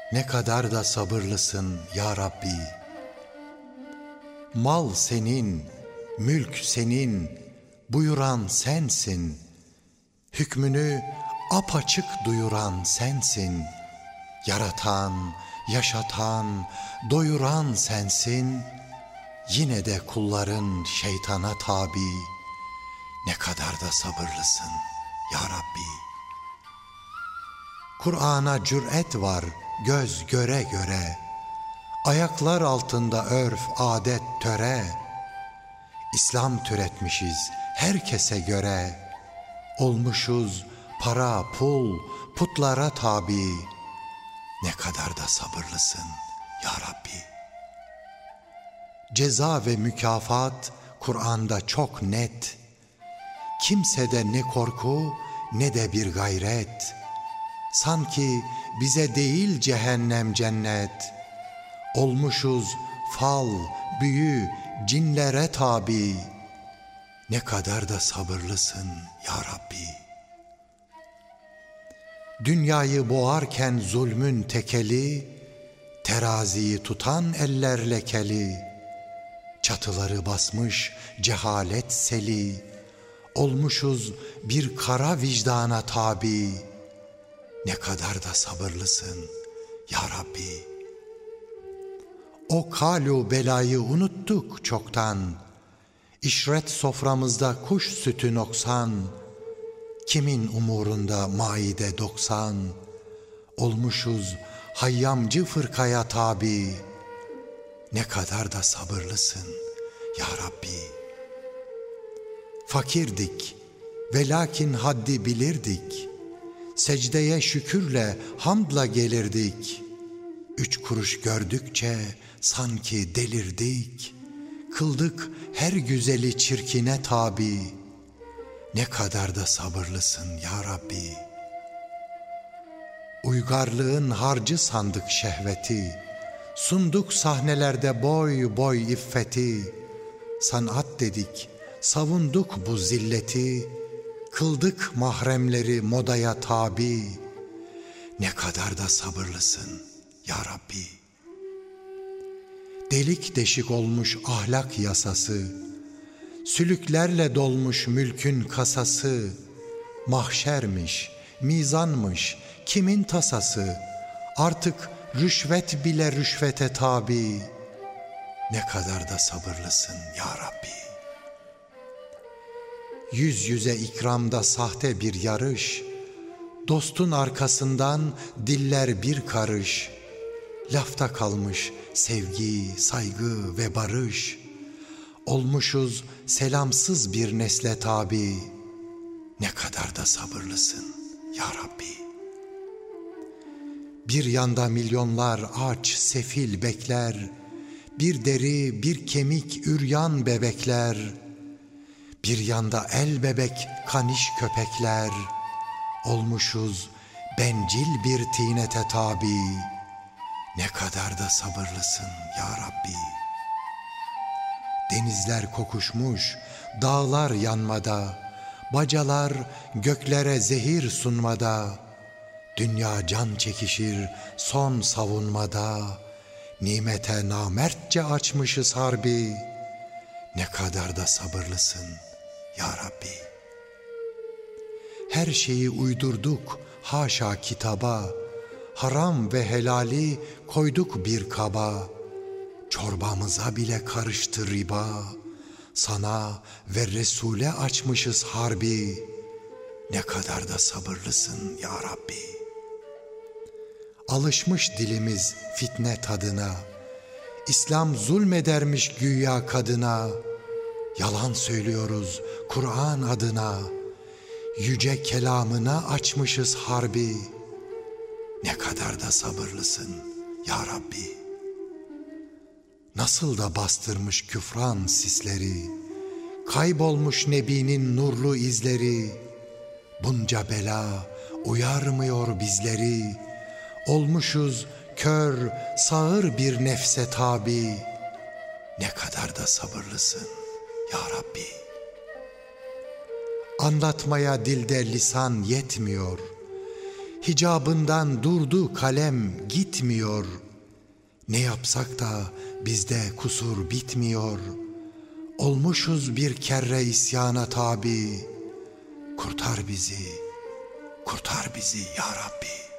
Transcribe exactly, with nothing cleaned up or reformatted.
Ne kadar da sabırlısın ya Rabbi. Mal senin, mülk senin, buyuran sensin. Hükmünü apaçık duyuran sensin. Yaratan, yaşatan, doyuran sensin. Yine de kulların şeytana tabi. Ne kadar da sabırlısın ya Rabbi. Kur'an'a cüret var göz göre göre. Ayaklar altında örf, adet, töre. İslam türetmişiz herkese göre. Olmuşuz para, pul, putlara tabi. Ne kadar da sabırlısın ya Rabbi. Ceza ve mükafat Kur'an'da çok net. Kimsede ne korku ne de bir gayret. Sanki bize değil cehennem cennet. Olmuşuz fal, büyü, cinlere tabi. Ne kadar da sabırlısın ya Rabbi. Dünyayı boğarken zulmün tekeli, teraziyi tutan eller lekeli. Çatıları basmış cehalet seli, olmuşuz bir kara vicdana tabi. Ne kadar da sabırlısın ya Rabbi. O kalu belayı unuttuk çoktan. İşret soframızda kuş sütü noksan. Kimin umurunda maide doksan. Olmuşuz hayyamcı fırkaya tabi. Ne kadar da sabırlısın ya Rabbi. Fakirdik ve lakin haddi bilirdik. Secdeye şükürle, hamdla gelirdik. Üç kuruş gördükçe sanki delirdik. Kıldık her güzeli çirkine tabi. Ne kadar da sabırlısın ya Rabbi. Uygarlığın harcı sandık şehveti. Sunduk sahnelerde boy boy iffeti. Sanat dedik, savunduk bu zilleti. Kıldık mahremleri modaya tabi. Ne kadar da sabırlısın ya Rabbi. Delik deşik olmuş ahlak yasası. Sülüklerle dolmuş mülkün kasası. Mahşermiş, mizanmış, kimin tasası. Artık rüşvet bile rüşvete tabi. Ne kadar da sabırlısın ya Rabbi. Yüz yüze ikramda sahte bir yarış. Dostun arkasından diller bir karış. Lafta kalmış sevgi, saygı ve barış. Olmuşuz selamsız bir nesle tabi. Ne kadar da sabırlısın ya Rabbi. Bir yanda milyonlar aç, sefil bekler. Bir deri, bir kemik, üryan bebekler. Bir yanda el bebek, kaniş köpekler. Olmuşuz bencil bir tinete tabi. Ne kadar da sabırlısın ya Rabbi. Denizler kokuşmuş, dağlar yanmada. Bacalar göklere zehir sunmada. Dünya can çekişir son savunmada. Nimete namertçe açmışız harbi. Ne kadar da sabırlısın ya Rabbi. Her şeyi uydurduk haşa kitaba. Haram ve helali koyduk bir kaba. Çorbamıza bile karıştı riba. Sana ve Resul'e açmışız harbi. Ne kadar da sabırlısın ya Rabbi. Alışmış dilimiz fitne tadına. İslam zulmedermiş güya kadına. Yalan söylüyoruz Kur'an adına. Yüce kelamına açmışız harbi. Ne kadar da sabırlısın ya Rabbi. Nasıl da bastırmış küfran sisleri. Kaybolmuş Nebi'nin nurlu izleri. Bunca bela uyarmıyor bizleri. Olmuşuz kör, sağır bir nefse tabi. Ne kadar da sabırlısın ya Rabbi. Anlatmaya dilde lisan yetmiyor. Hicabından durdu kalem gitmiyor. Ne yapsak da bizde kusur bitmiyor. Olmuşuz bir kerre isyana tabi. Kurtar bizi, kurtar bizi ya Rabbi.